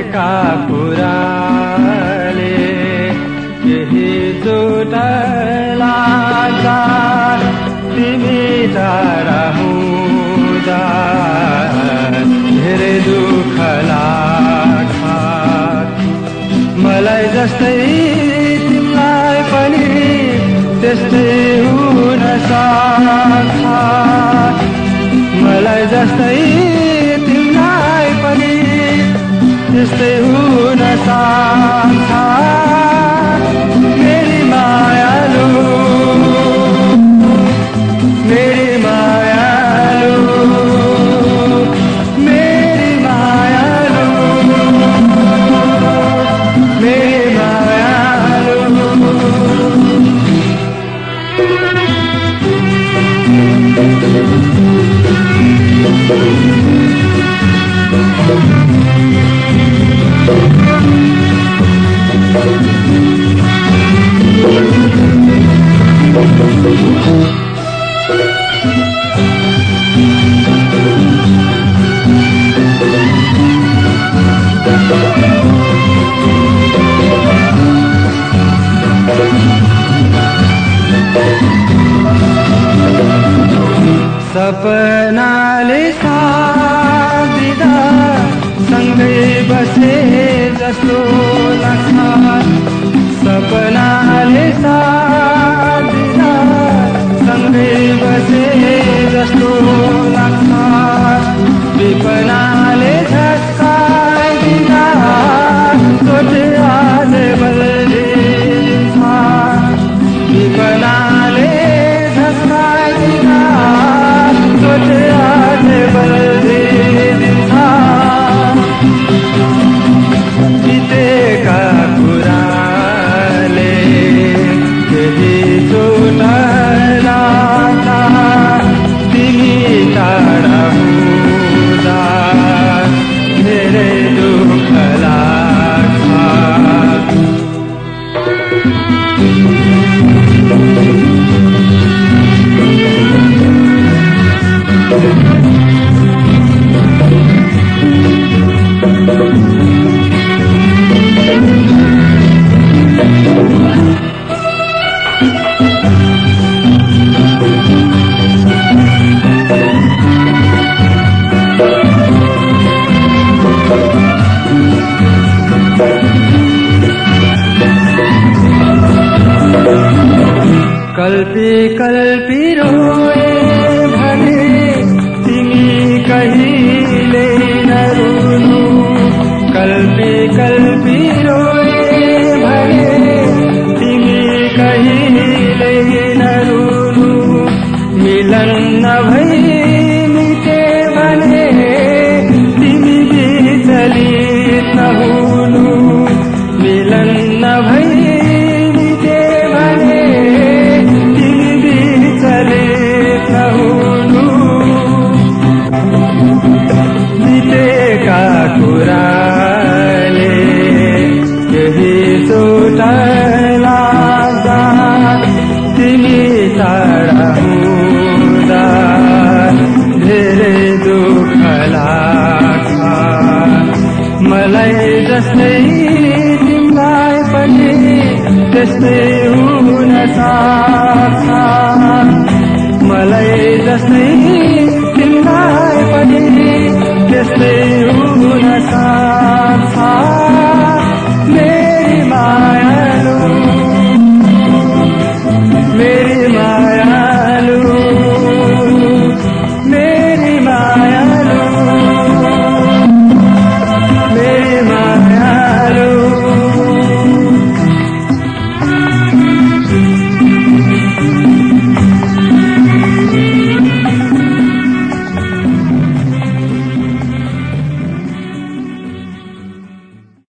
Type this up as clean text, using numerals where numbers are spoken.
बितेका कुराले केही चोट लाग्दा तिमी टाढा हुँदा धेरै दुःख लाग्छ। मलाई जस्तै तिमीलाई पनि त्यस्तै हुन सक्छ। मलाई जस्तै तिमीलाई पनि त्यस्तै हुन सक्छ। मेरी मायालु, मेरी मायालु, मेरी मायालु, मेरी मायालु। सपनाले साथ दिँदा सँगै बसे जस्तो लाग्छ। सपनाले साथ दिँदा सँगै बसे जस्तो लाग्छ। विपनाले झस्काइदिँदा सोचे आज बल्झिन्छ। विपनाले झस्काइदिँदा सोचे आज बल्झिन्छ। बितेका कुराले केही चोट लाग्दा तिमी टाढा हुँदा धेरै दुःख लाग्छ। कल्पी कल्पी रोए भने तिमी कहिले नरुनु। कल्पी कल्पी रोए भने तिमी कहिले नरुनु। मिलन नभई मिटे भने तिमी विचलित नहुनु। मिलन नभई कुराले केही चोट लाग्दा तिमी टाढा हुँदा धेरै दुःख लाग्छ। मलाई जस्तै तिमीलाई पनि त्यस्तै हुन सक्छ। मलाई जस्तै तिमीलाई पनि त्यस्तै हुन सक्छ।